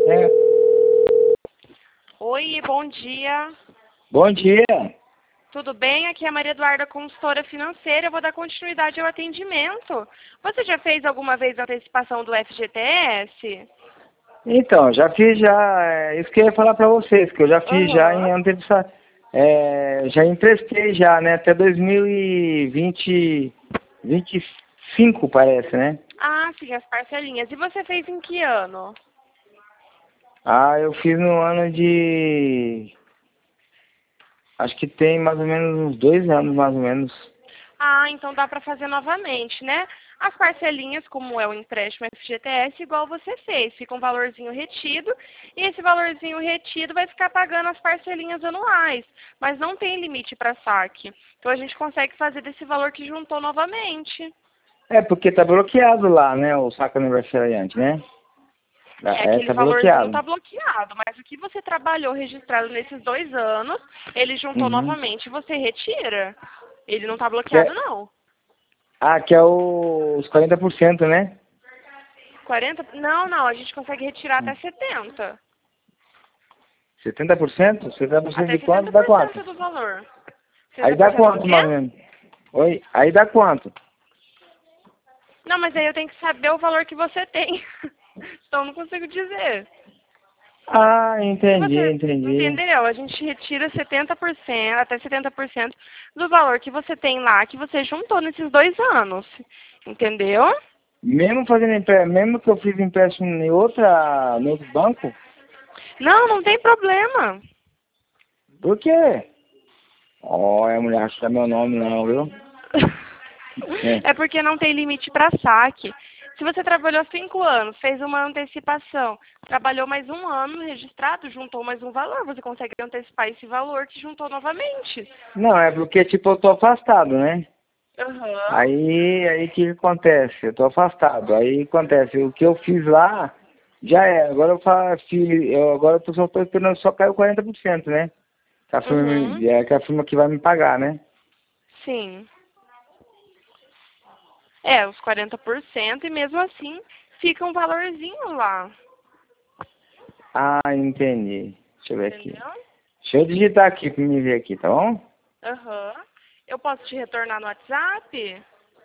É. Oi, bom dia. Bom dia. Tudo bem? Aqui é a Maria Eduarda, consultora financeira. Eu vou dar continuidade ao atendimento. Você já fez alguma vez a antecipação do FGTS? Então, já fiz já, isso que eu ia falar para vocês, que eu já fiz já em Aham. antecipação, já emprestei já, né, até 2020, 25 parece, né? Ah, sim, as parcelinhas. E você fez em que ano? Ah, eu fiz no ano de, acho que tem mais ou menos uns 2 anos, mais ou menos. Ah, então dá para fazer novamente, né? As parcelinhas, como é o empréstimo FGTS, igual você fez, fica um valorzinho retido, e esse valorzinho retido vai ficar pagando as parcelinhas anuais, mas não tem limite para saque. Então a gente consegue fazer desse valor que juntou novamente. É, porque tá bloqueado lá, né, o saco aniversariante, né? É, aquele Tá valorzinho bloqueado. está bloqueado, mas o que você trabalhou registrado nesses 2 anos, ele juntou Uhum. novamente e você retira. Ele não está Que bloqueado, é, não. que é os 40%, né? 40? Não, não, a gente consegue retirar até 70. 70%? 70% Até de quanto? setenta Dá por quanto? cento do valor. Aí Setenta por dá cento do quanto, quê? mais ou menos? Oi? Aí dá quanto? Não, mas aí eu tenho que saber o valor que você tem. Então eu não consigo dizer. Ah, Se entendi, você entendi. entendeu, a gente retira 70%, até 70% do valor que você tem lá, que você juntou nesses 2 anos. Entendeu? Mesmo fazendo empréstimo, mesmo que eu fiz empréstimo no outro banco, Não, não tem problema. por quê? Ó, a mulher acha que é meu nome não, viu? É. É porque não tem limite para saque. Se você trabalhou 5 anos, fez uma antecipação, trabalhou mais um ano registrado, juntou mais um valor, você consegue antecipar esse valor que juntou novamente. Não, é porque, tipo, eu tô afastado, né? Aham. Aí o que acontece? Eu tô afastado. Aí acontece, o que eu fiz lá, já é. Agora agora só tô esperando só cair o 40%, né? Uhum. Que a firma que vai me pagar, né? Sim. É, os 40% e mesmo assim fica um valorzinho lá. Ah, entendi. Deixa eu ver aqui. Entendeu? Deixa eu digitar aqui pra me ver aqui, tá bom? Aham. Eu posso te retornar no WhatsApp?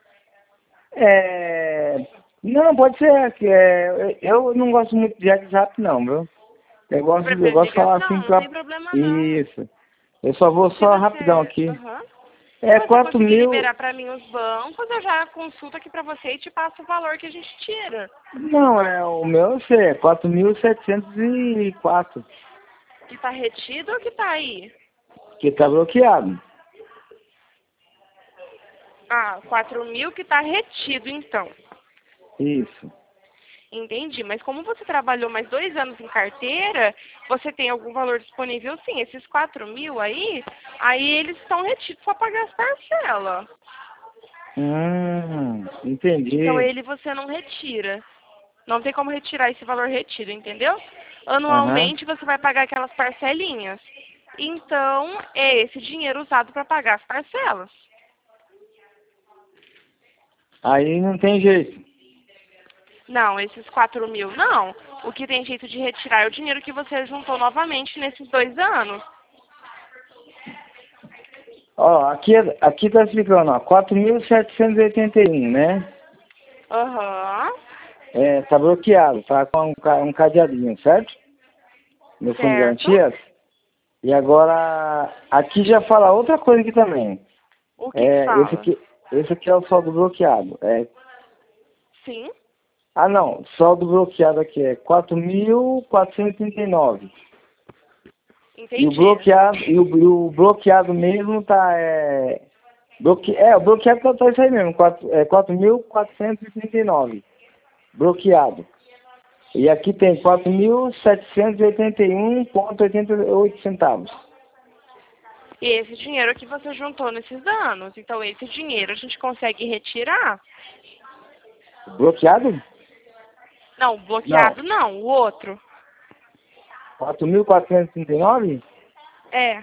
É... Não, pode ser. Eu não gosto muito de WhatsApp, não, viu? Você Eu prefere gosto de falar ligação? assim Não pra... tem problema não. Isso. Eu só vou Se só rapidão você, aqui. aham. Se É você 4 conseguir mil... liberar para mim os bancos, eu já consulto aqui para você e te passo o valor que a gente tira. Não, o meu eu sei, é 4.704, Que tá retido ou que tá aí? que tá bloqueado. Ah, 4.000 que tá retido, então. Isso. Entendi, mas como você trabalhou mais 2 anos em carteira, você tem algum valor disponível sim. Esses 4.000 aí eles estão retidos para pagar as parcelas. Então Entendi. ele você não retira. Não tem como retirar esse valor retido, entendeu? Aham. Anualmente você vai pagar aquelas parcelinhas. Então é esse dinheiro usado para pagar as parcelas. Aí não tem jeito. Não, esses 4.000 não. O que tem jeito de retirar é o dinheiro que você juntou novamente nesses 2 anos. Ó, aqui tá explicando, ó, 4.781, né? Aham, É, tá bloqueado, tá com um cadeadinho, certo? No fundo de certo. garantias. E agora, aqui já fala outra coisa aqui também. O que que É, fala? esse aqui é o saldo bloqueado. Sim, Não, saldo bloqueado aqui é 4.439. E o entendi. bloqueado, o bloqueado mesmo tá, o bloqueado tá isso aí mesmo, 4.439. Bloqueado. E aqui tem 4.781,88 centavos. E esse dinheiro que você juntou nesses anos. Então esse dinheiro a gente consegue retirar? Bloqueado? Não, Não. bloqueado não, o outro. 4.439. É,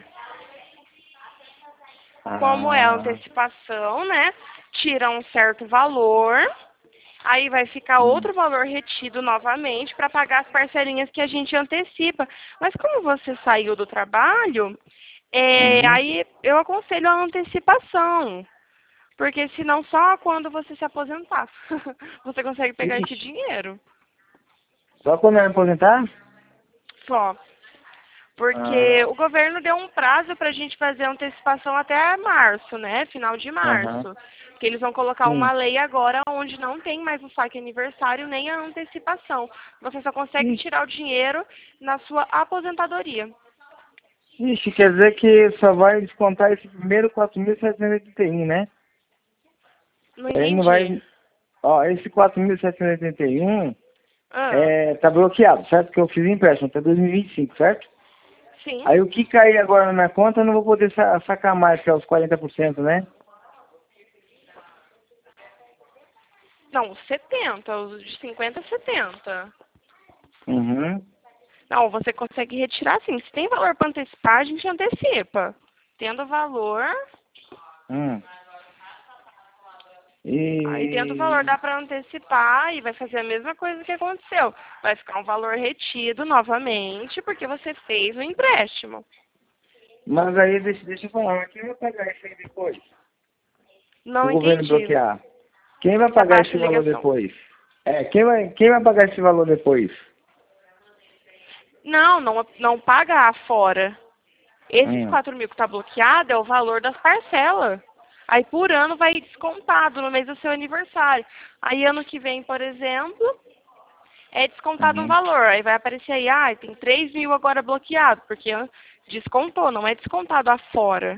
como é a Ah, antecipação, né? Tira um certo valor Aí vai ficar outro valor retido novamente para pagar as parcelinhas que a gente antecipa. Mas como você saiu do trabalho, Uhum. aí eu aconselho a antecipação. Porque senão só quando você se aposentar você consegue pegar esse Ixi, dinheiro. só quando eu me aposentar? Só. Porque Ah, o governo deu um prazo para a gente fazer a antecipação até março, né? Final de aham. março. Que eles vão colocar Sim. uma lei agora onde não tem mais o saque aniversário nem a antecipação. Você só consegue Ixi, tirar o dinheiro na sua aposentadoria. ixi, quer dizer que só vai descontar esse primeiro 4.781, né? Não Ele não entendi. vai. Ó, esse 4.781 Ah, tá bloqueado, certo? Que eu fiz empréstimo até 2025, certo? sim. Aí o que cair agora na minha conta eu não vou poder sacar mais, que é os 40%, né? Não, 70, os de 50, 70. Uhum. Não, você consegue retirar sim. Se tem valor para antecipar, a gente antecipa. Tendo valor, Hum. aí tendo valor E... dá para antecipar e vai fazer a mesma coisa que aconteceu. Vai ficar um valor retido novamente porque você fez o empréstimo. Mas aí, deixa eu falar, mas quem vai pagar isso aí depois? Se o Não governo entendi. bloquear. Quem vai Você pagar baixa esse a valor ligação. depois? Quem vai pagar esse valor depois? Não, não paga fora. Esses Hum. 4 mil que está bloqueado é o valor das parcelas. Aí por ano vai descontado no mês do seu aniversário. Aí ano que vem, por exemplo, é descontado um Uhum. valor. Aí vai aparecer aí, tem 3 mil agora bloqueado, porque descontou, não é descontado afora.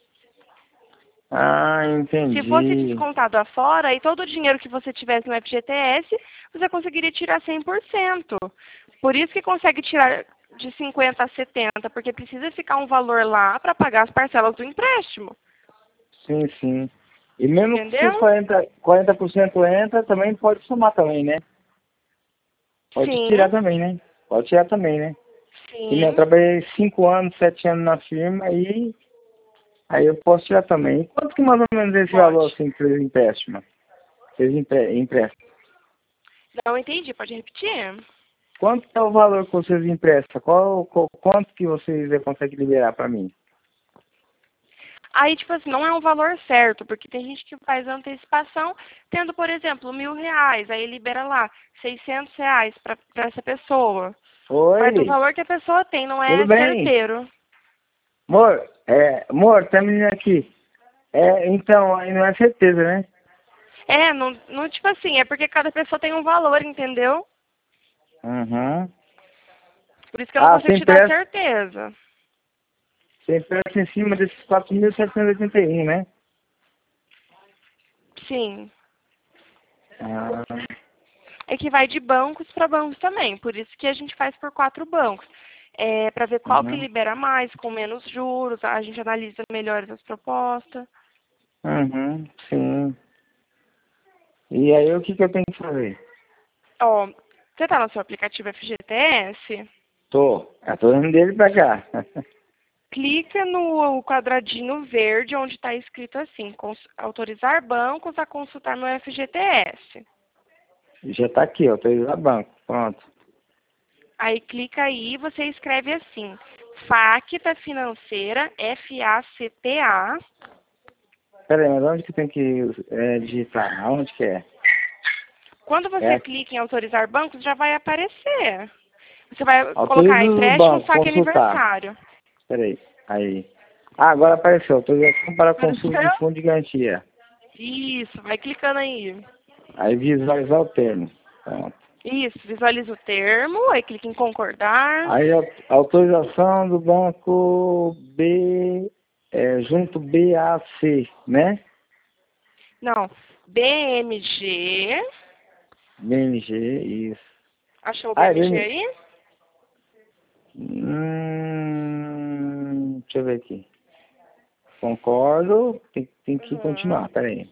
Ah, Se fosse entendi. descontado afora, aí todo o dinheiro que você tivesse no FGTS, você conseguiria tirar 100%. Por isso que consegue tirar de 50 a 70, porque precisa ficar um valor lá para pagar as parcelas do empréstimo. Sim, sim. E mesmo que se os Entendeu? 40% entra, também pode somar também, né? Pode Sim, tirar também, né? Pode tirar também, né? Que nem eu sim, trabalhei 5 anos, 7 anos na firma e aí eu posso tirar também. E quanto que mais ou menos é esse valor pode. assim que vocês emprestam? Vocês emprestam? Não entendi, pode repetir? Quanto é o valor que vocês emprestam? Quanto que vocês conseguem liberar para mim? Aí, tipo assim, não é um valor certo, porque tem gente que faz antecipação tendo, por exemplo, R$ 1.000, aí libera lá R$ 600 para essa pessoa. Vai do Oi, valor que a pessoa tem, não tudo é bem? certeiro. Amor, tá menina aqui. Então, aí não é certeza, né? É, não, tipo assim, é porque cada pessoa tem um valor, entendeu? Uhum. Por isso que eu não Ah, consigo você te dar empresta, certeza. você empresta em cima desses 4.781, né? Sim. Ah, É que vai de bancos para bancos também, por isso que a gente faz por 4 bancos. É, para ver qual que uhum. libera mais, com menos juros, a gente analisa melhor as propostas. Uhum, sim. E aí o que que eu tenho que fazer? Ó, você tá no seu aplicativo FGTS? Tô dando dele pra cá. Clica no quadradinho verde onde está escrito assim, autorizar bancos a consultar meu FGTS. Já tá aqui, ó, tô indo lá banco, pronto. Aí clica aí e você escreve assim, Facta Financeira, FACTA. Pera aí, mas onde que tem que digitar? Aonde que é? Quando É você aqui. clica em autorizar bancos, já vai aparecer. Você vai colocar Autoriza o empréstimo, banco, saque consultar. aniversário. Pera aí. Aí. Ah, agora apareceu. Autorização para consulta de Apareceu? fundo de garantia. Isso, vai clicando aí. Aí visualizar o termo. Pronto. Isso, visualiza o termo, aí clica em concordar. Aí autorização do banco B, junto BAC, né? Não, BMG. BMG, isso. Achou o Ah, é BMG BMG. aí? Deixa eu ver aqui. Concordo, tem que Uhum. continuar, peraí.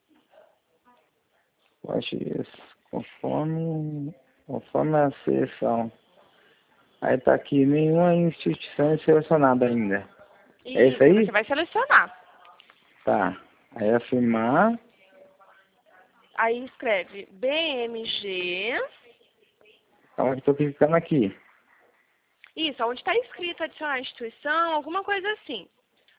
Eu acho isso. Conforme a seleção. Aí tá aqui, nenhuma instituição é selecionada ainda. É isso Isso, aí você aí? vai selecionar. Tá. Aí afirmar. Aí escreve BMG. Então, eu estou clicando aqui. Isso, onde está escrito adicionar instituição, alguma coisa assim.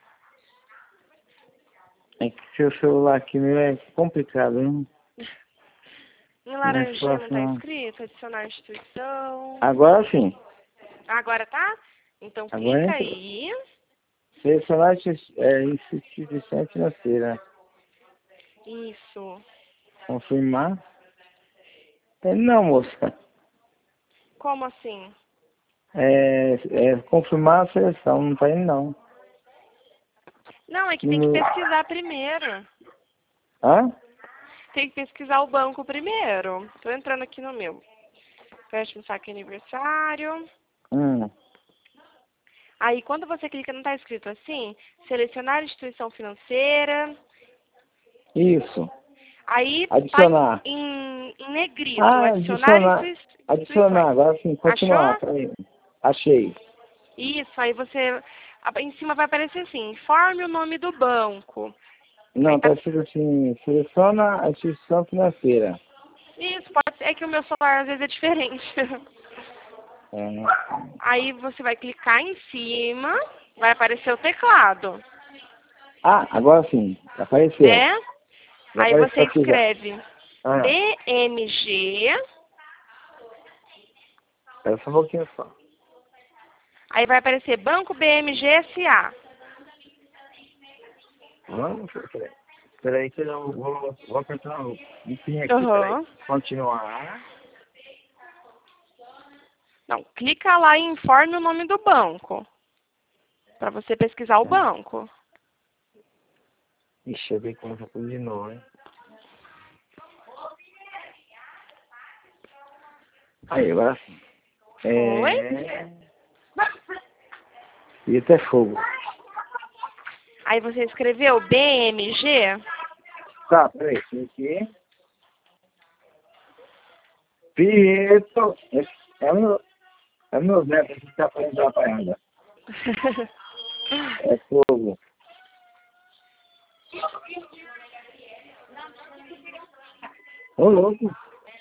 É que seu celular aqui meu é complicado, hein? Em laranjinha não está Próximo. escrito adicionar instituição. Agora sim. Agora tá? Então Agora clica entra. aí. Selecionar instituição financeira. Isso. Confirmar. Não, moça. Como assim? Confirmar a seleção, não tá indo não. Não, é que tem que pesquisar primeiro. Hã? Tem que pesquisar o banco primeiro. Tô entrando aqui no meu. Empréstimo saque aniversário. Aí, quando você clica, não está escrito assim? Selecionar instituição financeira. Isso. Aí, tá Adicionar. em negrito. Adicionar Adicionar. Adicionar. instituições. Agora sim, continuar. Achou? Peraí. Achei. Isso, aí você... Em cima vai aparecer assim, informe o nome do banco. Não, Aí tá tá... escrito assim, seleciona a instituição financeira. Isso, pode ser que o meu celular às vezes é diferente. É. Aí você vai clicar em cima, vai aparecer o teclado. Agora sim. Apareceu. Né? Já Aí você apareceu aqui já. escreve BMG, Espera só um pouquinho só. aí vai aparecer Banco BMG SA. Vamos, peraí. Peraí que eu vou apertar o pin aqui, Uhum. peraí. Continuar. Não, clica lá e informe o nome do banco. Para você pesquisar o banco. Ixi, eu vi como já tudo de novo, hein? Aí, agora sim. Foi? E até fogo. Aí você escreveu BMG. Tá, peraí. Aqui. Pietro. É o meu neto que tá fazendo a parada. É fogo. Ô, louco.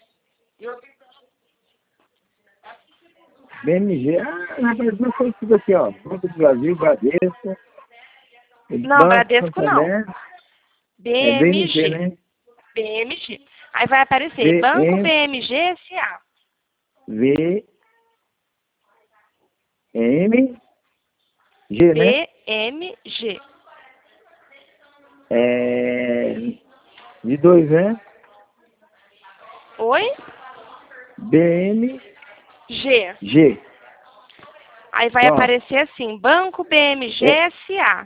BMG. Rapaz, não foi tudo aqui, ó. Banco do Brasil, Bradesco. Não, Banco Bradesco não. Santander. É BMG, BMG. né? BMG. Aí vai aparecer Banco BMG SA. VMG, né? BMG. De dois, né? Oi? BMG. G. Aí vai Pronto. aparecer assim, Banco BMG SA.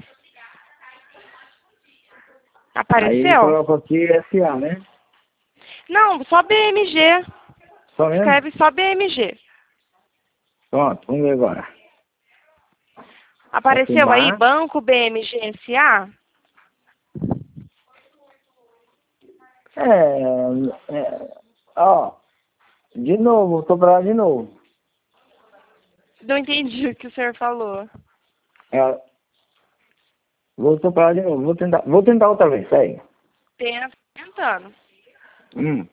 Aí ele Apareceu? coloca aqui SA, né? Não, só BMG. Só mesmo? Escreve só BMG. Pronto, vamos ver agora. Apareceu aí Confirmar. Banco BMG SA? Ó, de novo, tô pra lá de novo. Não entendi o que o senhor falou. Voltou pra lá de novo. Vou tentar outra vez, peraí. Tentando. Hum.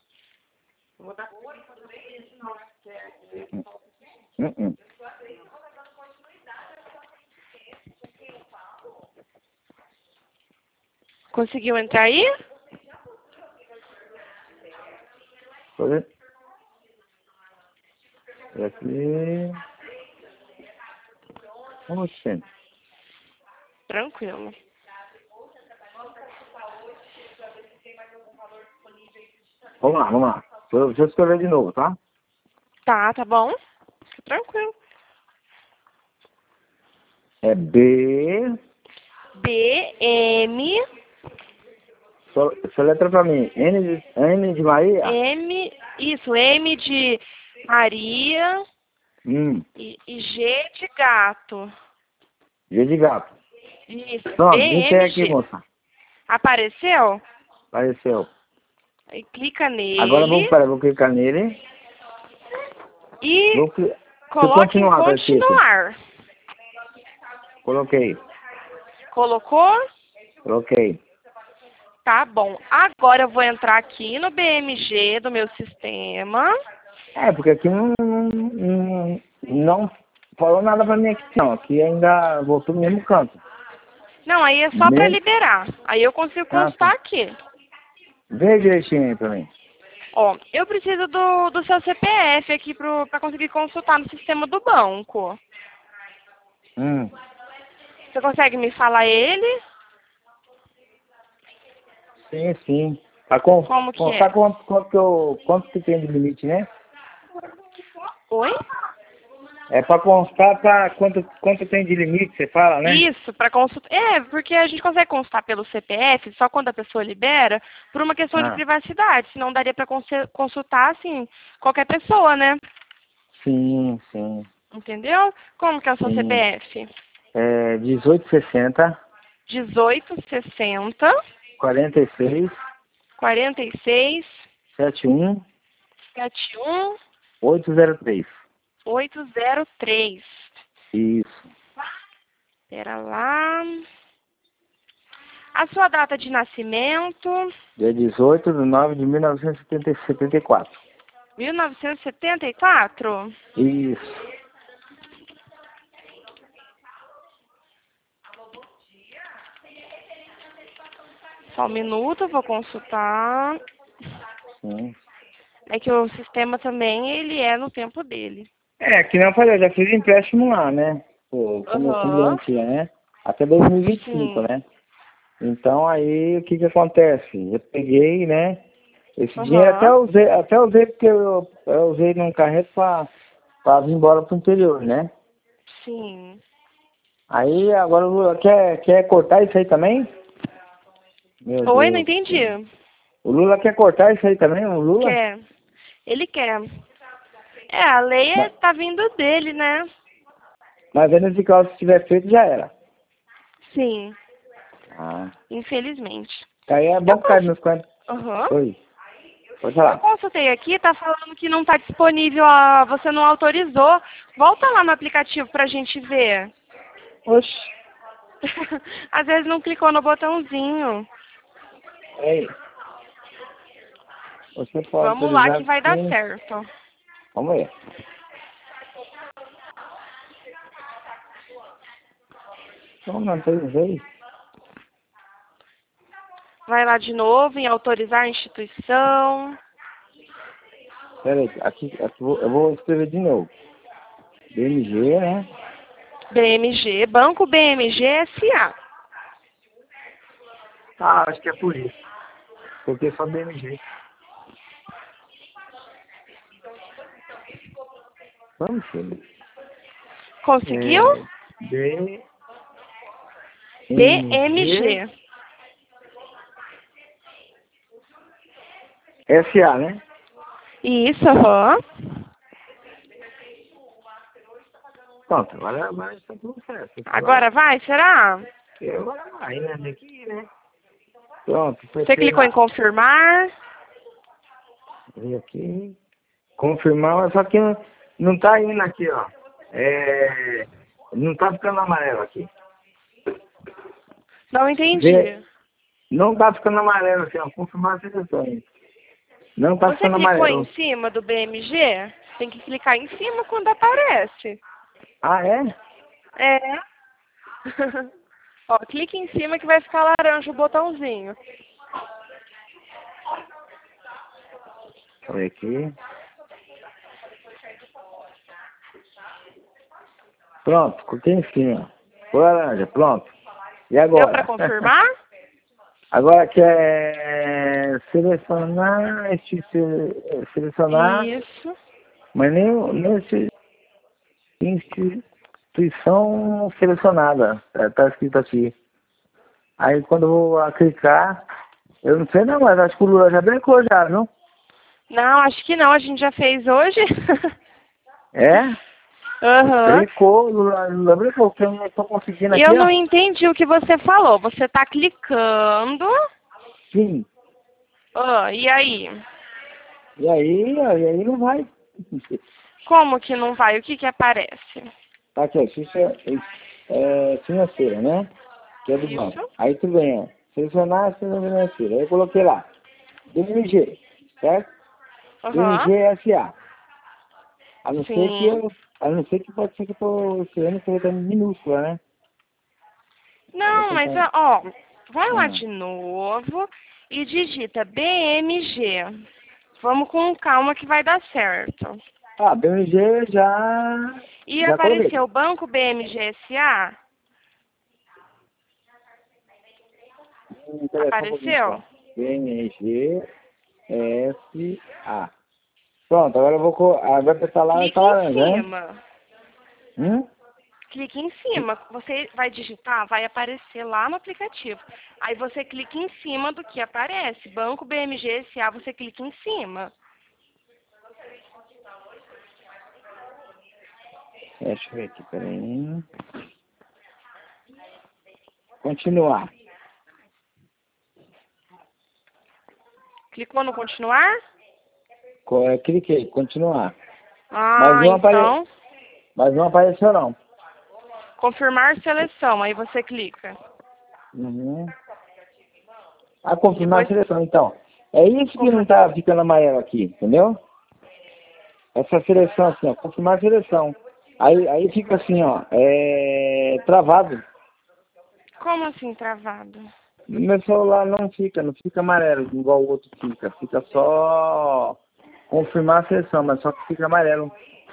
Hum. Conseguiu entrar aí? Tô vendo. E aqui. Oxe. Tranquilo. Vamos lá. Deixa eu escrever de novo, tá? Tá bom. Fica tranquilo. É B. BM. Soletra pra mim. N de Maria? Isso, M de Maria e G de gato. G de gato. Isso, Pronto, digitei aqui, BMG. moça. Apareceu? Apareceu. Aí clica Agora nele vou clicar nele. e Se coloque em continuar, tá escrito. continuar. Coloquei. Colocou? Coloquei. Tá bom. Agora eu vou entrar aqui no BMG do meu sistema. Porque aqui não falou nada pra mim aqui, não. Aqui ainda voltou no mesmo canto. Não, aí é só para Mesmo? liberar. Aí eu consigo Ah, consultar tá. aqui. Vê direitinho aí pra mim. Ó, eu preciso do seu CPF aqui para conseguir consultar no sistema do banco. Hum. Você consegue me falar ele? Sim, sim. Como que Constar é? quanto que tem de limite, né? Oi? É pra constar quanto tem de limite, você fala, né? Isso, para consultar. É, porque a gente consegue consultar pelo CPF só quando a pessoa libera, por uma questão de Ah, privacidade. Senão daria para consultar, assim, qualquer pessoa, né? sim, sim, Entendeu? Como que é o seu sim. CPF? É 1860 1860 46 46 71 71 803. 803. Isso. Pera lá. A sua data de nascimento? Dia 18/9/1974. 1974? Isso. Só um minuto, eu vou consultar. Sim. É que o sistema também, ele é no tempo dele. Que nem eu falei, eu já fiz empréstimo lá, né? Pô, como Aham. cliente, né? Até 2025, Sim. né? Então aí o que que acontece? Eu peguei, né? Esse dinheiro Aham. até usei porque eu usei num carreto pra vir embora pro interior, né? Sim. Aí agora o Lula quer cortar isso aí também? Meu Oi, não Deus do entendi. céu. O Lula quer cortar isso aí também, o Lula? Quer? Ele quer. É, a lei Mas, tá vindo dele, né? mas aí nesse caso, se tiver feito, já era. Sim, Ah. infelizmente. Aí é Eu bom que cai cons... nos 40. Aham. Oi, pode Eu falar. consultei aqui, tá falando que não tá disponível, você não autorizou. Volta lá no aplicativo pra gente ver. Oxe, Às vezes não clicou no botãozinho. aí. Você pode Vamos lá que autorizar vai dar sim. certo. Vamos ver. Não, não autorizei. Vai lá de novo em autorizar a instituição. Pera aí, eu vou escrever de novo. BMG, né? BMG, Banco BMG SA. Ah, acho que é por isso. Porque é só BMG. Vamos, filho. Conseguiu? BMG BMG. SA, né? Isso, aham. Pronto, agora está tudo certo. Agora vai, será? Agora vai, né? Tem que ir, né? Pronto, Você apertei clicou em lá. confirmar? Vem aqui. Confirmar, mas só que não tá indo aqui, ó. Não tá ficando amarelo aqui. Não entendi. Vê, não tá ficando amarelo assim, ó. Confirmar as sessões. Não tá Você ficando clicou em amarelo. cima do BMG? Tem que clicar em cima quando aparece. Ah, é? É. Ó, clique em cima que vai ficar laranja o botãozinho. Deixa eu ver aqui. Pronto, cliquei em cima. Foi laranja, pronto. E Deu para agora? confirmar? Agora quer selecionar, selecionar, Isso. mas nem nesse instituição selecionada. Tá escrito aqui. Aí quando eu vou clicar, eu não sei não, mas acho que o Lula já brincou já, viu? Não, acho que não. A gente já fez hoje. É? Aham. Brincou, Lula brincou, porque eu não tô conseguindo Eu aqui, ó. não entendi o que você falou. Você está clicando. Sim. E aí? E aí não vai. Como que não vai? O que que aparece? Tá aqui, ó, financeira, né? Que é do banco. Isso. Aí tu vem, ó, Selecionar sistema financeiro. Aí eu coloquei lá. BMG, certo? Aham. BMG SA. A não ser que Sim. eu. A não ser que pode ser que eu tô escrevendo letra minúscula, né? Eu vou Não, mas tentar. ó, vai lá Ah, de novo e digita BMG. Vamos com calma que vai dar certo. BMG já. E Já coloquei. apareceu o Banco BMG SA? Peraí, só um pouquinho Apareceu? só. BMG SA. Pronto, agora eu vou. Vai apertar lá essa Clique em laranja, né? cima. Hum? Clique em cima. Você vai digitar, vai aparecer lá no aplicativo. Aí você clica em cima do que aparece. Banco BMG SA, você clica em cima. Deixa eu ver aqui, peraí. Continuar. Clicou no continuar? Cliquei, continuar. Mas Ah, não, então, mas não apareceu não. confirmar seleção. Aí você clica. Uhum. Confirmar a Depois, seleção, então. É isso que não confir- tá ficando amarelo aqui, entendeu? Essa seleção assim, ó, confirmar a seleção. Aí fica assim, ó, travado. como assim travado? No meu celular não fica amarelo, igual o outro fica. Fica só confirmar a seleção, mas só que fica amarelo.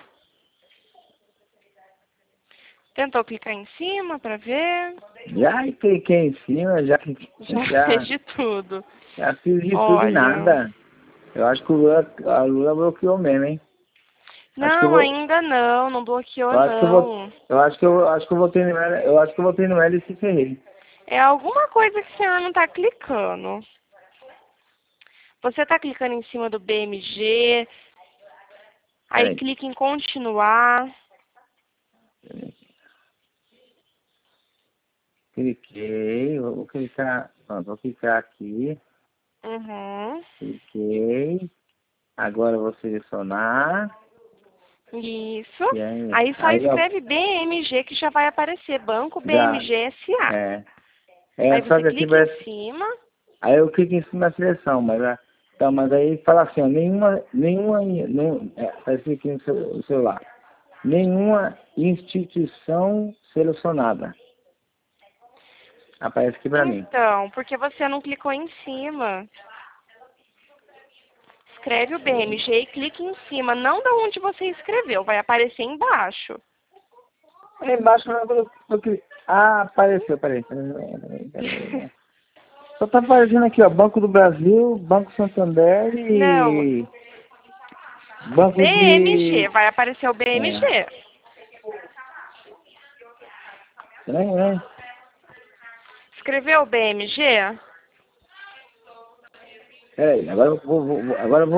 Tentou clicar em cima para ver? Já cliquei em cima, Já fez já, de tudo. já fiz de tudo e Olha, nada. Eu acho que a Lula bloqueou mesmo, hein? Acho que eu não, vou, ainda não, não bloqueou eu acho que eu vou, não. acho que eu votei no L, eu acho que eu votei no L e se ferrei. É alguma coisa que o senhor não está clicando. Você está clicando em cima do BMG, aí Peraí. clica em continuar. Cliquei, vou clicar, pronto, vou clicar aqui, Uhum. cliquei, agora eu vou selecionar, Isso. e Aí só aí ó, escreve BMG que já vai aparecer, Banco já, BMG SA. é, Aí só você que aqui clica em parece, cima. aí eu clico em cima da seleção, então, mas aí fala assim, ó, não, parece aqui no celular, nenhuma instituição selecionada, aparece aqui pra mim. Então, porque você não clicou em cima. Escreve o BMG e clique em cima, não da onde você escreveu, vai aparecer embaixo. Aí embaixo, apareceu, peraí. Só tá aparecendo aqui, ó, Banco do Brasil, Banco Santander Não, e Banco BMG, de... vai aparecer o É, BMG. estranho, né? Escreveu o BMG? Peraí, agora agora eu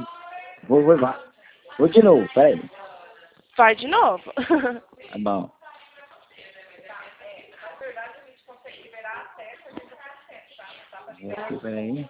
vou de novo, peraí. Vai de novo. Tá bom. Aqui, peraí.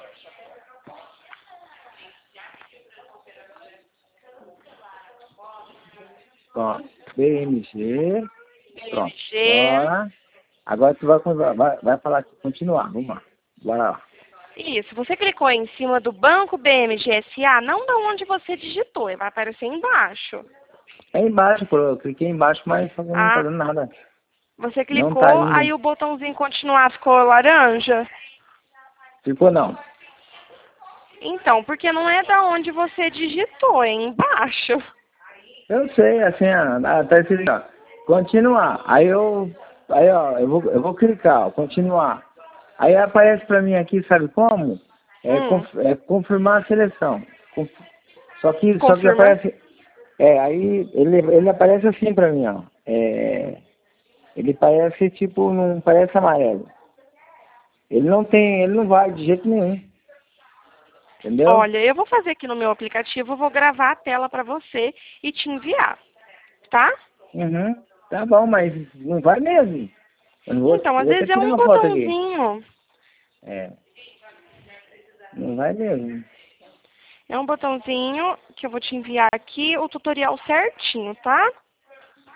Ó, BMG, pronto. BMG. Agora tu vai falar aqui, continuar, vamos lá. Bora lá. Isso, você clicou em cima do Banco BMG SA, não da onde você digitou, vai aparecer embaixo. É embaixo, pô, eu cliquei embaixo, mas só que não tá Ah, dando nada. você Não tá clicou, indo. aí o botãozinho continuar ficou laranja. Ficou não. Então, porque não é da onde você digitou, é embaixo. Eu sei, assim, tá escrito, ó, continuar. Ó, eu vou clicar, ó, continuar. Aí aparece pra mim aqui, sabe como? Hum, Confirmar a seleção. Só que confirma. aparece, aí ele aparece assim pra mim, ó. Ele parece tipo, não parece amarelo. Ele não vai de jeito nenhum, entendeu? Olha, eu vou fazer aqui no meu aplicativo, vou gravar a tela para você e te enviar, tá? Uhum, tá bom, mas não vai mesmo. Então, Eu às vou até vezes é tirar um uma foto aqui. botãozinho. É, não vai mesmo. É um botãozinho que eu vou te enviar aqui o tutorial certinho, tá?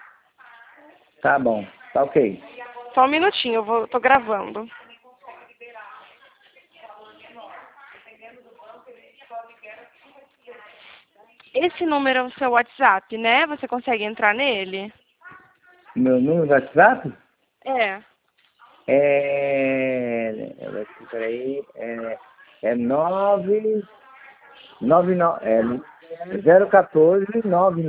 Tá bom, tá ok. Só um minutinho, tô gravando. Esse número é o seu WhatsApp, né? Você consegue entrar nele? Meu número do WhatsApp? É. Peraí, é 014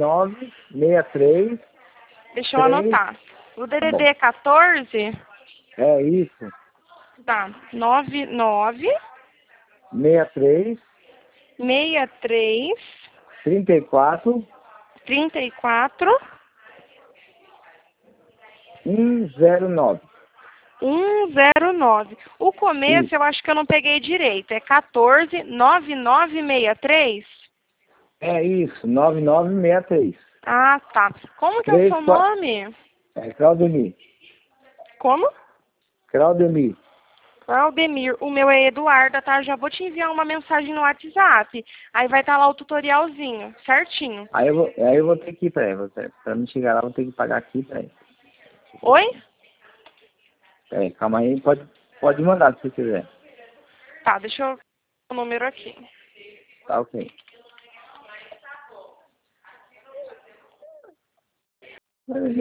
9963 Deixa eu 3. anotar. O Tá DDD bom. é 14? É isso. Tá. 99 63 63 34 34 109. 109. O começo Isso. eu acho que eu não peguei direito. É 14 9963? É isso, 9963. Ah, tá. Como que é o 3, seu 4. nome? É Claudemir. Como? Claudemir. Aldemir, o meu é Eduarda, tá? Já vou te enviar uma mensagem no WhatsApp. Aí vai estar lá o tutorialzinho, certinho. Aí eu vou ter que ir pra me chegar lá, eu vou ter que pagar aqui, peraí. Oi? Calma aí, pode mandar se você quiser. Tá, deixa eu o número aqui. Tá ok. Mas,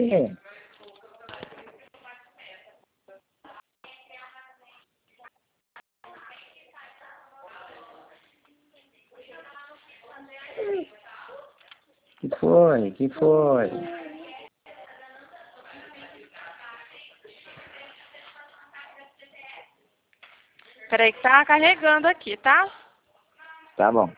que foi? Que foi? Peraí que tá carregando aqui, tá? Tá bom.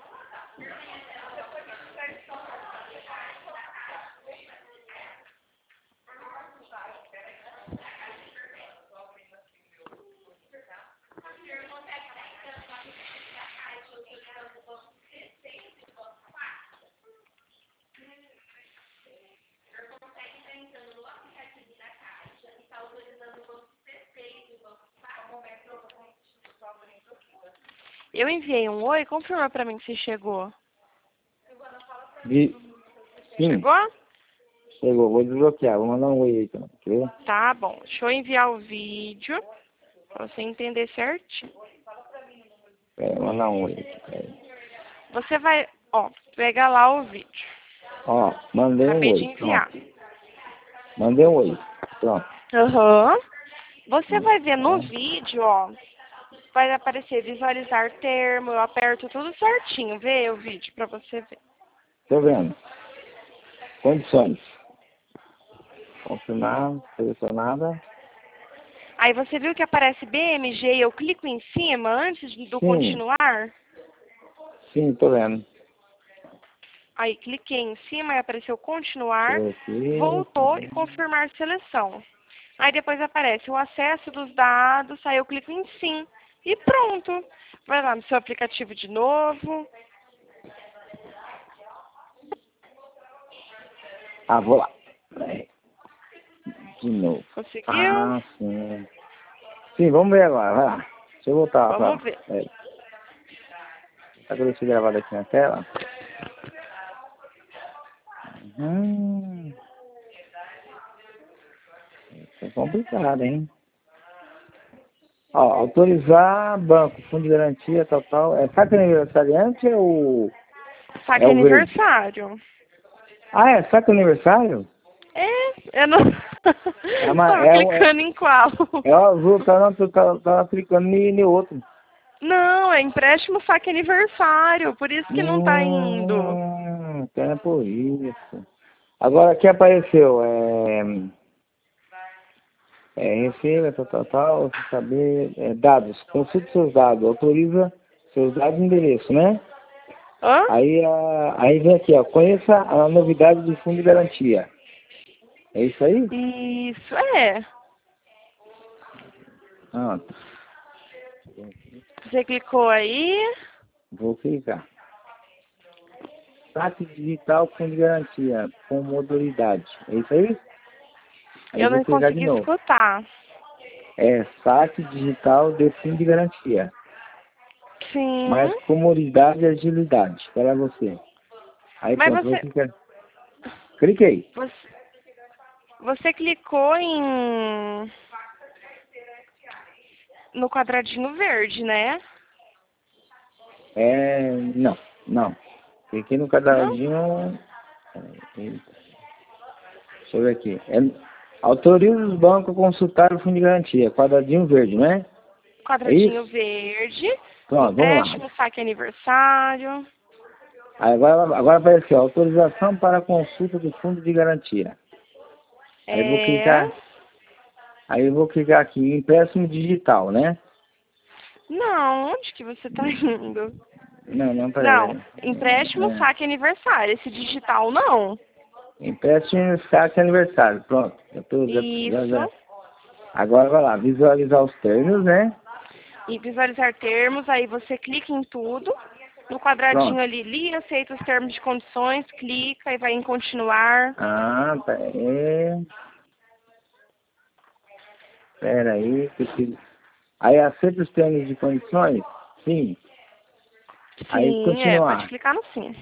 Eu enviei um oi, confirma pra mim se chegou. Sim, Chegou? chegou. Vou desbloquear. Vou mandar um oi aí também. Quer ver? Tá bom. Deixa eu enviar o vídeo pra você entender certinho. Vou mandar um oi aqui. Peraí. Você vai, ó, pega lá o vídeo. Ó, mandei um Acabei de oi. enviar. Pronto. Mandei um oi. Pronto. Aham. Você vai ver no vídeo, ó, vai aparecer visualizar termo, eu aperto tudo certinho, vê o vídeo pra você ver. Tô vendo. Condições. Confirmar, selecionada. Aí você viu que aparece BMG e eu clico em cima antes do Sim, continuar? sim, tô vendo. Aí cliquei em cima e apareceu continuar, Deixa eu ver voltou e aqui. confirmar seleção. Aí depois aparece o acesso dos dados, aí eu clico em sim e pronto. Vai lá no seu aplicativo de novo. Ah, vou lá. Peraí. De novo. Conseguiu? Ah, sim. Sim, vamos ver agora. Vai lá. Deixa eu voltar lá Vamos pra... ver. Peraí. Tá que eu deixei gravado aqui na tela? Uhum. Isso é complicado, hein? Ó, autorizar banco, fundo de garantia, tal, tal. Saque aniversariante é Saque o verde? aniversário. Ah, é saque aniversário? Eu não... Tava É clicando em qual? o azul, tá clicando em outro. Não, é empréstimo saque aniversário, por isso que não tá indo. Então é por isso. Agora aqui apareceu, receba, tal, saber, dados, consulte seus dados, autoriza seus dados e endereço, né? Hã? Aí vem aqui, ó, conheça a novidade do fundo de garantia. É isso aí? Isso, é. Ah, Você clicou aí. vou clicar. Saque digital fundo de garantia, com modalidade. É isso aí? Aí Eu vou não clicar de consegui novo. escutar. É saque digital de fundo de garantia. Sim. Mais comodidade e agilidade para você. Aí Mas pronto, vou clicar. Cliquei. você clicou no quadradinho verde, né? Não, não. Cliquei no Não? quadradinho. Eita, deixa eu ver aqui. Autoriza os bancos a consultar o fundo de garantia. Quadradinho verde, não é? É Quadradinho isso? verde. Pronto, vamos lá. Empréstimo, saque aniversário. Aí agora apareceu autorização para a consulta do fundo de garantia. Aí eu vou É. clicar. Aí eu vou clicar aqui em empréstimo digital, né? Não, onde que você tá indo? Não, Não, peraí. empréstimo, saque aniversário. Esse digital não. Empréstimo saque aniversário. Pronto. Já. Isso. Agora vai lá, visualizar os termos, né? E visualizar termos, aí você clica em tudo. No quadradinho Pronto. ali, li, aceita os termos de condições, clica e vai em continuar. Ah, peraí. Peraí. Aí aceita os termos de condições? Sim. Aí Sim, pode continuar. clicar no sim.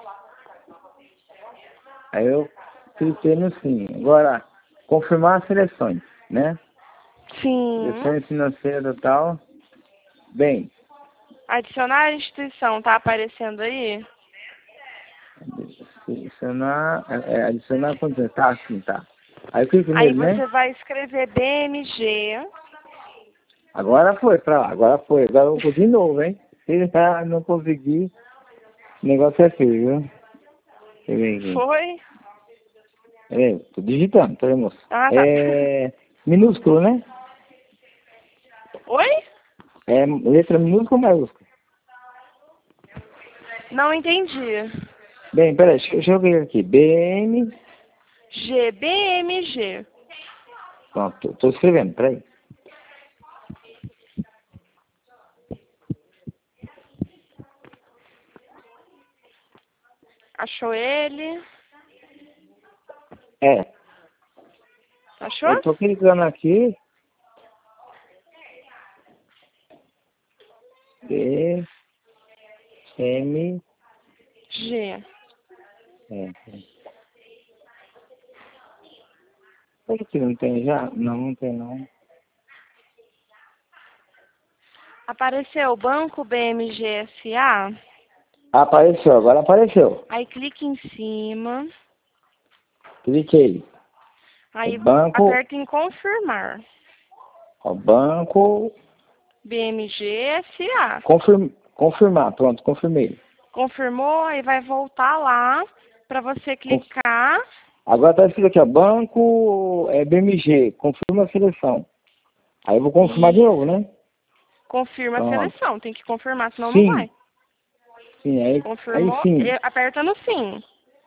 Aí eu cliquei no sim. Agora, confirmar as seleções, né? Sim. Seleções financeiras e tal. Bem, Adicionar a instituição, tá aparecendo aí? adicionar condições. Tá, sim, tá. Aí eu clico Aí nele, né? você vai escrever BMG. Agora foi pra lá, agora foi. Agora eu vou de novo, hein? Se não conseguir, o negócio é feio, viu? Deixa eu ver aqui. Foi? Tô digitando, tá, moço? Ah, tá. Minúsculo, né? Oi? Letra minúscula ou maiúscula? Não entendi. Bem, peraí, deixa eu ver aqui. BM. BMG. Pronto, tô escrevendo, peraí. Achou ele? Eu Achou? tô clicando aqui. B, M, G. é. Será que não tem já? Não, não tem não. Apareceu Banco BMG SA. Apareceu, agora apareceu. Aí clique em cima. Cliquei. O Aí banco, aperta em confirmar. o banco, BMG SA. confirmar, pronto, confirmei. Confirmou, aí vai voltar lá para você Conf- clicar. Agora tá escrito aqui, ó, banco BMG, confirma a seleção. Aí eu vou confirmar de E novo, né? confirma a Pronto. seleção. Tem que confirmar, senão não Sim, vai. sim, aí Confirmou, sim. e aperta no sim.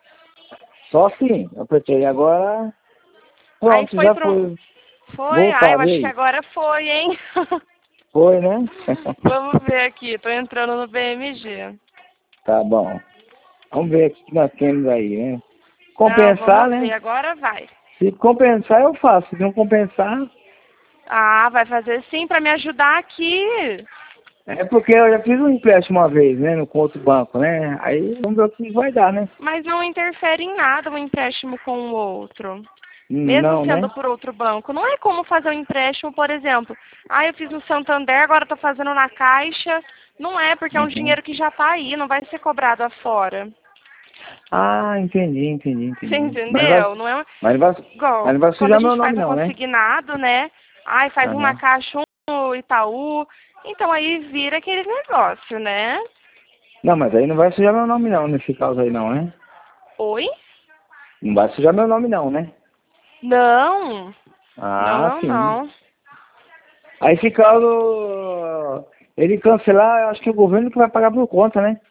Só sim, eu apertei agora. Aí Pronto, foi já pro. foi. Foi? Ah, eu Voltado, e acho que aí? agora foi, hein? Foi, né? Vamos ver aqui, tô entrando no BMG. Tá bom. Vamos ver o que nós temos aí, né? Não, Compensar, vamos ver, né? agora vai. Se compensar, eu faço. Se não compensar, Ah, vai fazer sim para me ajudar aqui. é porque eu já fiz um empréstimo uma vez, né? Com outro banco, né? Aí vamos ver o que vai dar, né? Mas não interfere em nada um empréstimo com o outro. Mesmo Não, sendo né? por outro banco. Não é como fazer um empréstimo, por exemplo. Ah, eu fiz no Santander, agora estou fazendo na Caixa. Não é, porque é um Uhum. dinheiro que já está aí, não vai ser cobrado afora. Ah, entendi. Você Mas vai, entendeu? Não é mas vai, igual mas não vai quando a sujar meu gente nome faz um não, né? consignado, né? Ai, faz um na Aham. Caixa, um no Itaú. Então aí vira aquele negócio, né? Não, mas aí não vai sujar meu nome não, nesse caso aí não, né? Oi? Não vai sujar meu nome não, né? Não. Não, Ah, não, sim. não. Aí se caso ele cancelar, eu acho que o governo que vai pagar por conta, né?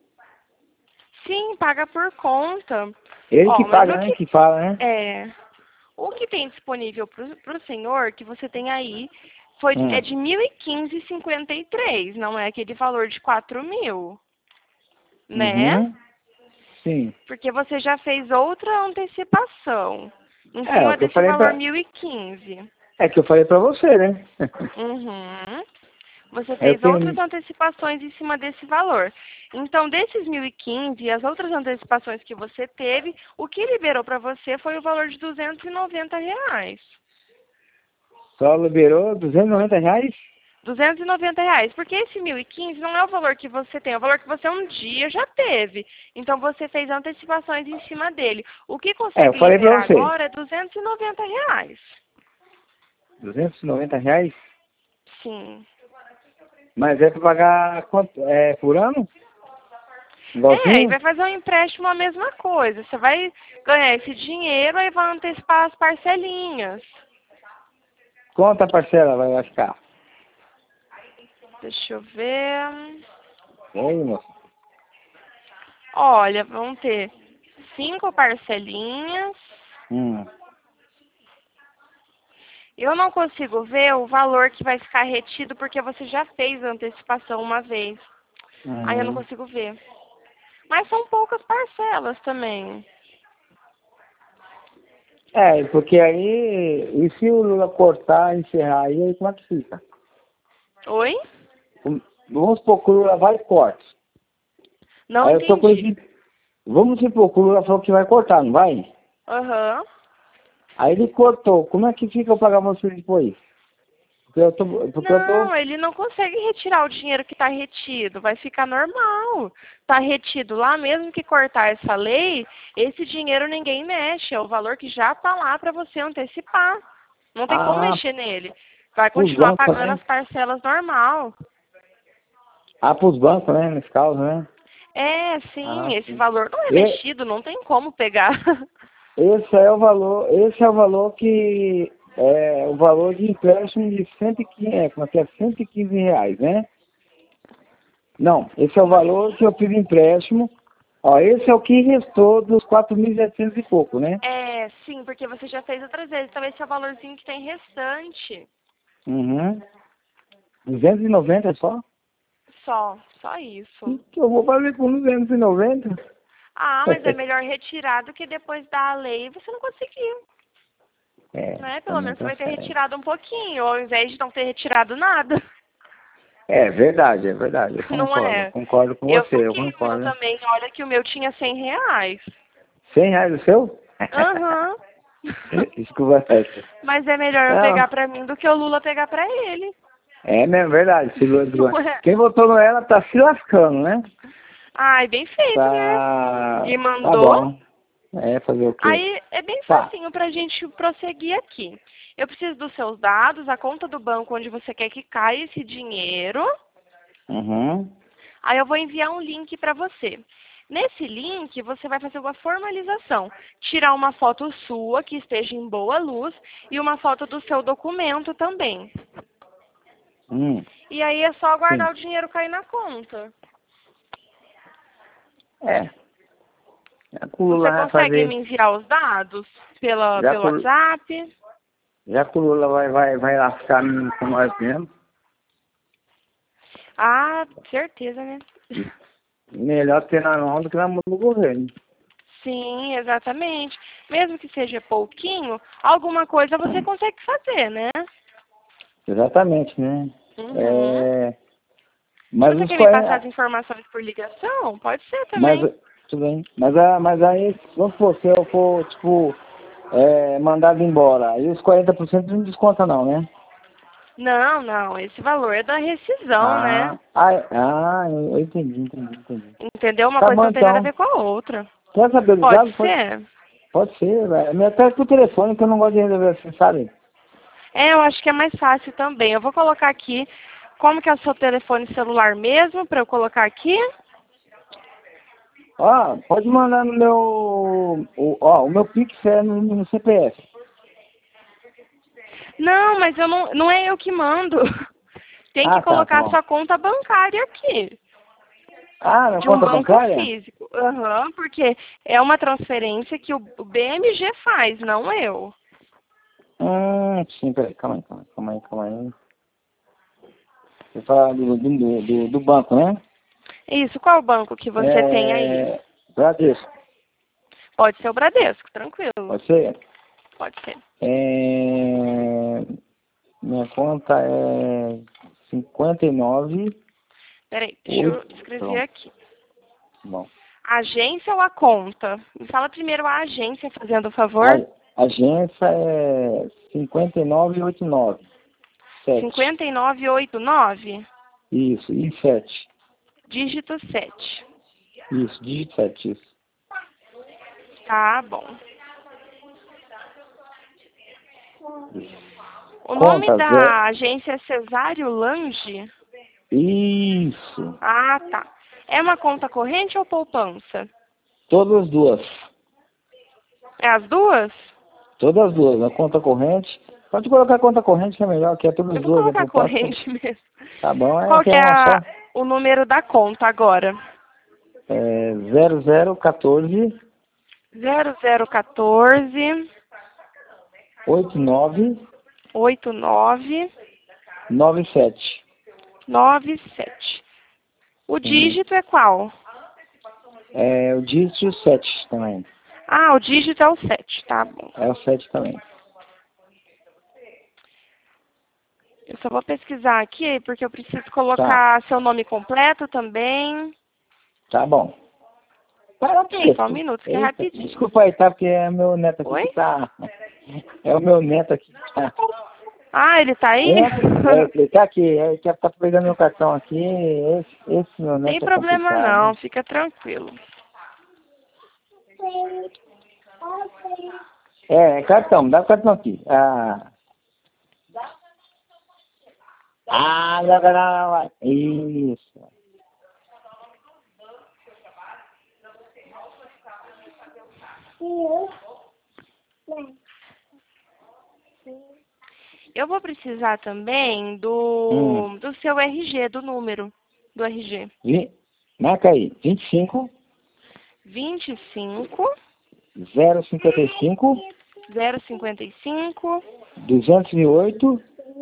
Sim, paga por conta. Ele que Ó, mas paga, o né? que Que fala, né? é, o que tem disponível para o senhor, que você tem aí, é Hum. de 1.015,53, não é aquele valor de 4.000, né? Uhum. Sim. Porque você já fez outra antecipação em É, o cima que eu desse falei valor pra. 1.015. É que eu falei pra você, né? Uhum. Você Eu fez outras tenho. antecipações em cima desse valor. Então, desses 1.015 e as outras antecipações que você teve, o que liberou para você foi o valor de R$ 290. Só liberou R$ 290? R$ 290, porque esse 1.015 não é o valor que você tem, é o valor que você um dia já teve. Então você fez antecipações em cima dele. O que Eu consegue falei pra liberar você. agora é R$ 290. R$ 290? Sim. Mas é pra pagar quanto? É por ano? E Igualzinho? vai fazer um empréstimo a mesma coisa. Você vai ganhar esse dinheiro e vai antecipar as parcelinhas. Quanto a parcela vai ficar? Deixa eu ver. E aí, moço? Olha, vão ter 5 parcelinhas. Hum. Eu não consigo ver o valor que vai ficar retido porque você já fez a antecipação uma vez. Aí eu não Uhum. consigo ver. Mas são poucas parcelas também. É, porque aí, e se o Lula cortar, encerrar aí como é que fica? Oi? Vamos supor que o Lula vai e corta. Não Aí eu tô com entendi. esse... Vamos supor que o Lula falou que vai cortar, não vai? Aham. Aí ele cortou. Como é que fica eu pagar você depois? Porque eu tô... Não, ele não consegue retirar o dinheiro que está retido. Vai ficar normal. Está retido lá, mesmo que cortar essa lei, esse dinheiro ninguém mexe. É o valor que já está lá para você antecipar. Não tem como Ah, mexer nele. Vai pros continuar bancos, pagando né? as parcelas normal. Ah, pros bancos, né? Nesse caso, né? É, Ah, sim, esse sim. valor não é E, mexido, não tem como pegar. esse é o valor que... É o valor de empréstimo de 115, como é que é? R$ 115, né? Não, esse é o Como valor assim? que eu fiz empréstimo. Ó, esse é o que restou dos 4.700 e pouco, né? É, sim, porque você já fez outras vezes. Então esse é o valorzinho que tem restante. Uhum. 290 só? Só isso. O que eu vou fazer com 290? Ah, mas é melhor retirar do que depois da lei você não conseguiu, É, né? Pelo também menos você tá vai ter certo. retirado um pouquinho, ao invés de não ter retirado nada. É verdade, eu Não concordo. é? Concordo com Eu você, eu foquei o meu concordo. também. Olha que o meu tinha R$ 100. R$ 100 o seu? Aham. Desculpa essa. Mas é melhor eu Não, pegar pra mim do que o Lula pegar pra ele. é mesmo, verdade. Não é? Quem votou no ela tá se lascando, né? Ai, bem feito, né? E Tá mandou. bom. É, fazer o quê? Aí é bem Tá. facinho pra gente prosseguir aqui. Eu preciso dos seus dados, a conta do banco onde você quer que caia esse dinheiro. Uhum. Aí eu vou enviar um link para você. Nesse link, você vai fazer uma formalização. Tirar uma foto sua, que esteja em boa luz, e uma foto do seu documento também. E aí é só Sim. aguardar o dinheiro cair na conta. É. Já que o Você Lula vai consegue me fazer. enviar os dados Já pelo que o, WhatsApp? já que o Lula vai lascar com nós mesmo. Ah, certeza, né? Melhor ter na mão do que na mão do governo. Sim, exatamente. Mesmo que seja pouquinho, alguma coisa você consegue fazer, né? Exatamente, né? Uhum. É, Se mas você os quer me passar as 40. informações por ligação, pode ser Mas, também. tudo bem. Mas aí, vamos supor, se eu for, tipo, mandado embora, aí os 40% não desconta não, né? Não, não, esse valor é da rescisão, né? Eu entendi. Entendeu? Uma Tá coisa bom não tem nada a então. ver com a outra. Quer saber dos Pode dados? ser? Pode ser, velho. Me até por telefone que eu não gosto de resolver assim, sabe? É, eu acho que é mais fácil também. Eu vou colocar aqui como que é o seu telefone celular mesmo, para eu colocar aqui. Ó, pode mandar no meu. O meu Pix é no CPF. Não, mas eu não é eu que mando. Tem que Ah, tá colocar a bom. sua conta bancária aqui. Ah, na De um conta banco bancária? físico. Aham, porque é uma transferência que o BMG faz, não eu. Sim, peraí, calma aí. Você fala do banco, né? Isso, qual banco que você tem aí? Bradesco, Pode ser o Bradesco, tranquilo. pode ser? Pode ser. Minha conta é 59. Peraí, deixa eu 8. escrever Pronto, aqui. bom. Agência ou a conta? Me fala primeiro a agência, fazendo o A favor. agência é 5989. 7. 5989? Isso, e 7. Dígito 7. Isso, dígito 7, isso. Tá bom. O nome Conta, da agência é Cesário Lange? Isso. Ah, tá. É uma conta corrente ou poupança? Todas as duas. É as duas? Todas as duas. A conta corrente. Pode colocar conta corrente que é melhor, que é todas Eu as vou duas. É colocar poupança. corrente mesmo. Tá bom, é Qual que que é é uma só. o número da conta agora? 0014 0014 89 89 97. 97. O Sim. dígito é qual? O dígito 7 também. Ah, o dígito é o 7, tá bom. É o 7 também. Eu só vou pesquisar aqui, porque eu preciso Tá, colocar seu nome completo também. tá bom. Para Só um texto. minuto, que é Eita, rapidinho. desculpa aí, tá? Porque é meu neto aqui Oi? que tá. É o meu neto aqui que tá. Ah, ele tá aí? Ele tá aqui, ele quer tá pegando meu cartão aqui. Esse meu Tem neto é problema complicado. não, fica tranquilo. Cartão, dá o cartão aqui. Não. Isso. Eu vou precisar também Hum. do seu RG, do número do RG. Marca aí. 25 25 055 055 208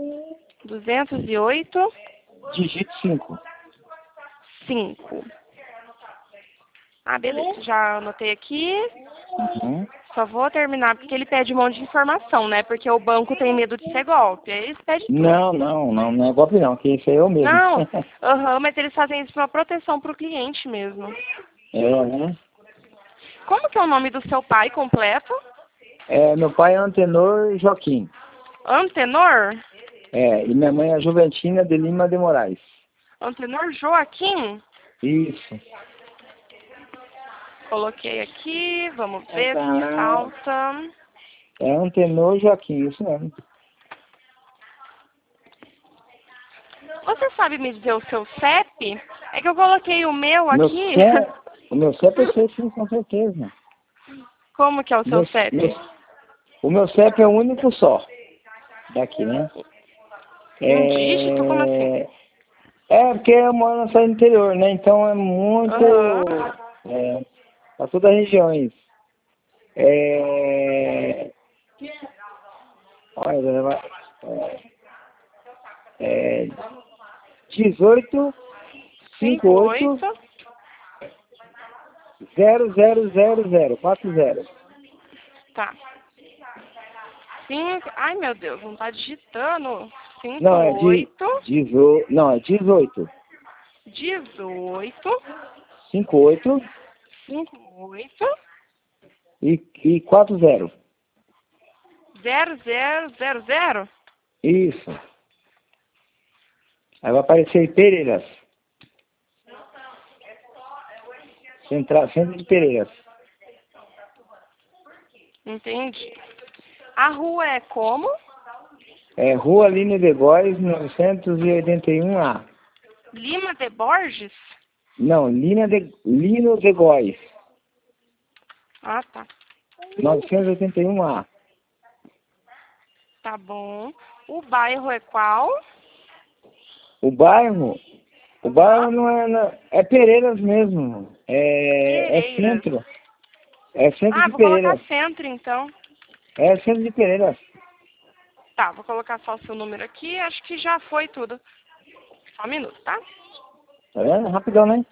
208 dígito 5. 5. Ah, beleza, já anotei aqui. Uhum. Só vou terminar porque ele pede um monte de informação, né? Porque o banco tem medo de ser golpe. Aí eles pedem tudo. Não é golpe não, que isso aí é eu mesmo. Não, mas eles fazem isso para proteção para o cliente mesmo. Né? Como que é o nome do seu pai completo? Meu pai é Antenor Joaquim. Antenor? E minha mãe é Juventina de Lima de Moraes. Antenor Joaquim? Isso. Coloquei aqui, vamos ver se falta. É Antenor Joaquim, isso mesmo. Você sabe me dizer o seu CEP? É que eu coloquei o meu Meu aqui. CEP, o meu CEP eu sei sim, com certeza. Como que é o seu Meu, CEP? o meu CEP é o único só. Daqui, né? Um dígito? Como assim? Porque eu moro na cidade interior, né? Então é muito. Aham. Para todas as regiões. Olha, 18 58 58. 0000 Tá. 5. Ai, meu Deus, não tá digitando. Não, é 58. 18 18. 58 58. e 40. 0000. Isso. Aí vai aparecer aí Pereiras. Centro de Pereiras. Entendi. A rua é como? Rua Lino de Góes, 981A. Lima de Borges? Não, Lino de Góes, Ah, tá. 981A. Tá bom. O bairro é qual? O bairro não é Pereiras mesmo. É Pereiras. centro. É centro Ah, de vou colocar Pereiras. centro, então. É centro de Pereiras. Tá, vou colocar só o seu número aqui. Acho que já foi tudo. Só um minuto, tá? Tá vendo? Rapidão, né?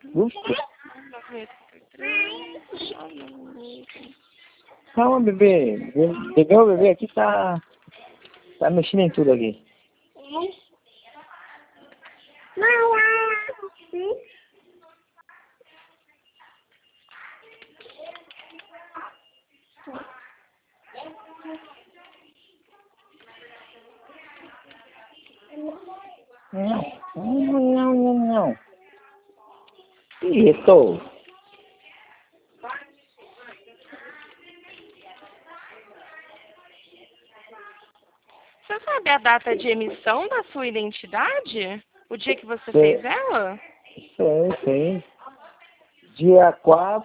Calma, bebê. O bebê aqui tá mexendo em tudo aqui. Não, não, não, não. Isso. Você sabe a data de emissão da sua identidade? O dia que você Sei, fez ela? sei. Dia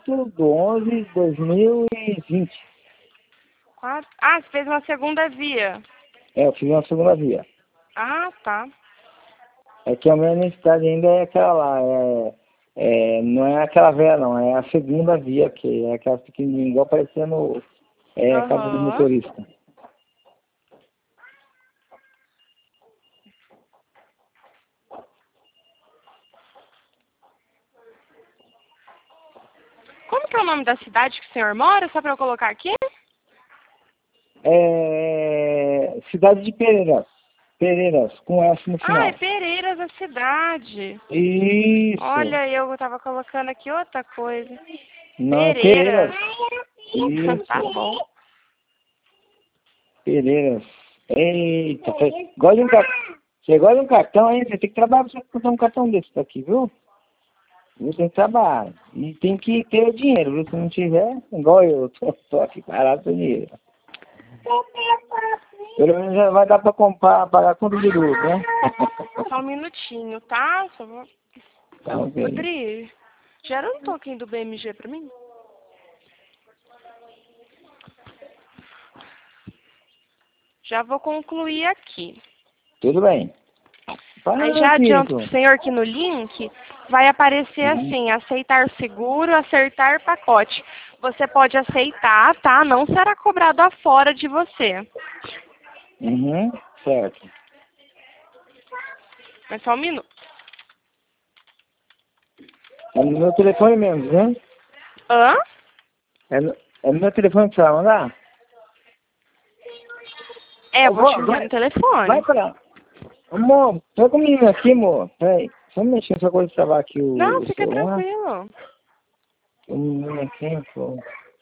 4/11/2020. Ah, você fez uma segunda via. Eu fiz uma segunda via. Ah, tá. É que a minha identidade ainda é aquela lá, não é aquela velha não, é a segunda via, que é aquela pequenininha, igual parecendo carta do Aham. motorista. Como que é o nome da cidade que o senhor mora? Só para eu colocar aqui? Cidade de Pereiras. Pereiras, com S no Ah, é final. Pereiras a cidade. Isso. Olha, eu tava colocando aqui outra coisa. Não é Pereiras. Pereiras. Isso. Tá bom. Pereiras. Eita, gosta de um cartão. Você gosta de um cartão, hein? Você tem que trabalhar pra você comprar um cartão desse daqui, viu? Você tem que trabalhar. E tem que ter dinheiro, viu? Se não tiver, igual eu, tô aqui parado sem dinheiro. Pelo menos já vai dar pra comprar, pagar conta de luz, né? Só um minutinho, tá? Só vou... Tá ok. Adri, gera um token do BMG pra mim? Já vou concluir aqui. Tudo bem. Aí Para, já adianto Tito. pro senhor que no link vai aparecer assim, aceitar seguro, acertar pacote. Você pode aceitar, tá? Não será cobrado afora de você. Uhum, certo. Mas só um minuto. É no meu telefone mesmo, né? Hã? É no meu telefone que você vai mandar? É, eu Ô, vou te vó, enviar no vai telefone. pra... Amor, tô com o menino aqui, amor. Peraí, só um minutinho, só coisa de travar aqui Não, o fica celular. tranquilo. O menino aqui, pô.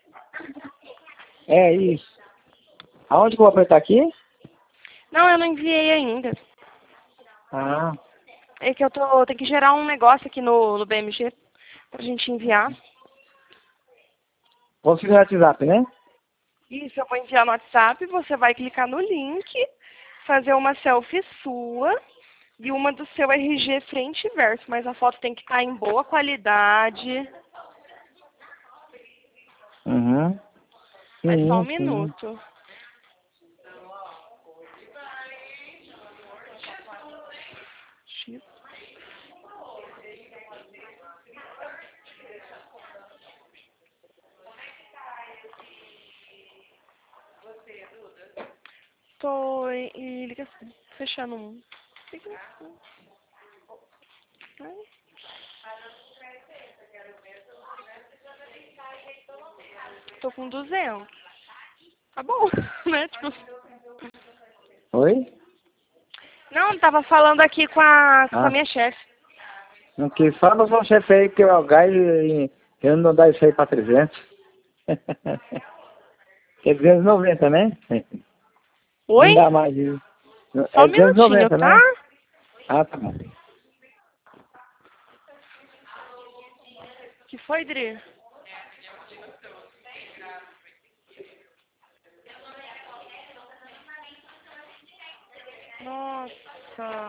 É isso. Aonde que eu vou apertar aqui? Não, eu não enviei ainda. Ah, É que tem que gerar um negócio aqui no BMG pra gente enviar. vou ficar no WhatsApp, né? Isso, eu vou enviar no WhatsApp, você vai clicar no link, fazer uma selfie sua e uma do seu RG frente e verso, mas a foto tem que estar em boa qualidade. Uhum. É só um Sim, sim. minuto. Tô fechando um. Tô com 200. Tá bom, né? Tipo, Oi? não, eu tava falando aqui com a Ah, minha chefe. não quis. Fala pro seu chefe aí que o gás eu não dá isso aí pra 300. Que é 290, né? Não Oi? dá mais isso. Só É um minutinho, 290, tá? né? Ah, tá bom. Que foi, Dri? Nossa.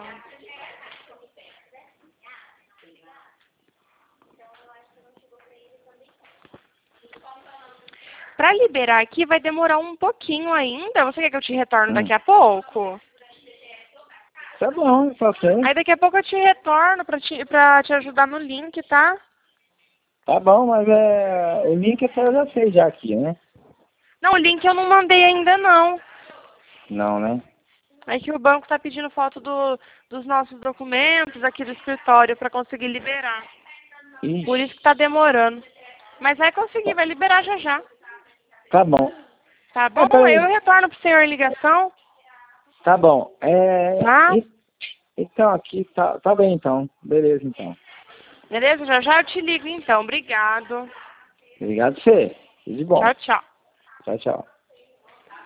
Pra liberar aqui vai demorar um pouquinho ainda. Você quer que eu te retorno daqui a pouco? Tá bom, tá ok. Aí daqui a pouco eu te retorno pra te ajudar no link, tá? Tá bom, mas o link eu já sei já aqui, né? Não, o link eu não mandei ainda não. Não, né? É que o banco tá pedindo foto dos nossos documentos aqui do escritório pra conseguir liberar. Por isso Ixi, que tá demorando. Mas vai conseguir, tá, vai liberar já já. tá bom. Tá bom? Eu Peraí. retorno pro senhor em ligação, Tá bom. tá? Então aqui, tá bem então. Beleza então. Beleza? Já já eu te ligo então. Obrigado. Obrigado a você. Tudo de bom. Tchau, tchau. Tchau, tchau.